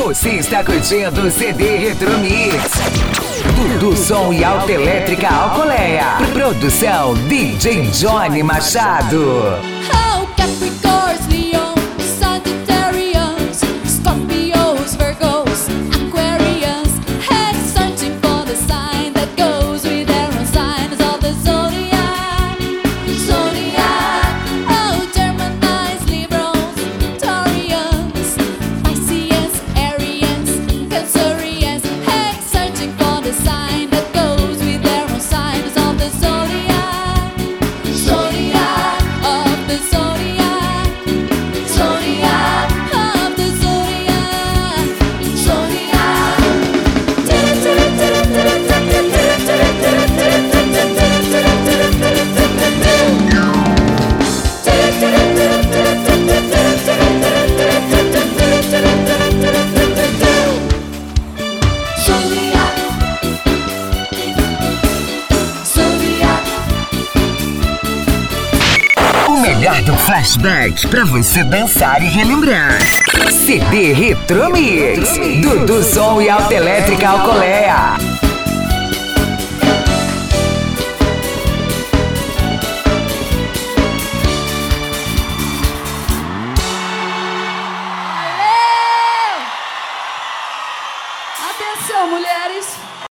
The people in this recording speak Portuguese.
Você está curtindo o CD Retro Mix do Som e Alta Elétrica Alcolea. Produção DJ Johnny Machado. Oh, Capricorns, Leons, Sagittarius, Scorpios, Virgos, Aquarius, head searching for the sign that goes with their own signs of the zodiac. Zodiac. Oh, Gemini's, Libras, Taurians, Pisces, Aries, Cancerians, head searching for the sign that goes with their own signs of the zodiac. Zodiac of the zodiac. Zodiac of the zodiac. Zodiac. Zodiac. Zodiac. O melhor do flashback pra você dançar e relembrar. CD Retro Mix do Som e Alta Elétrica Alcolea.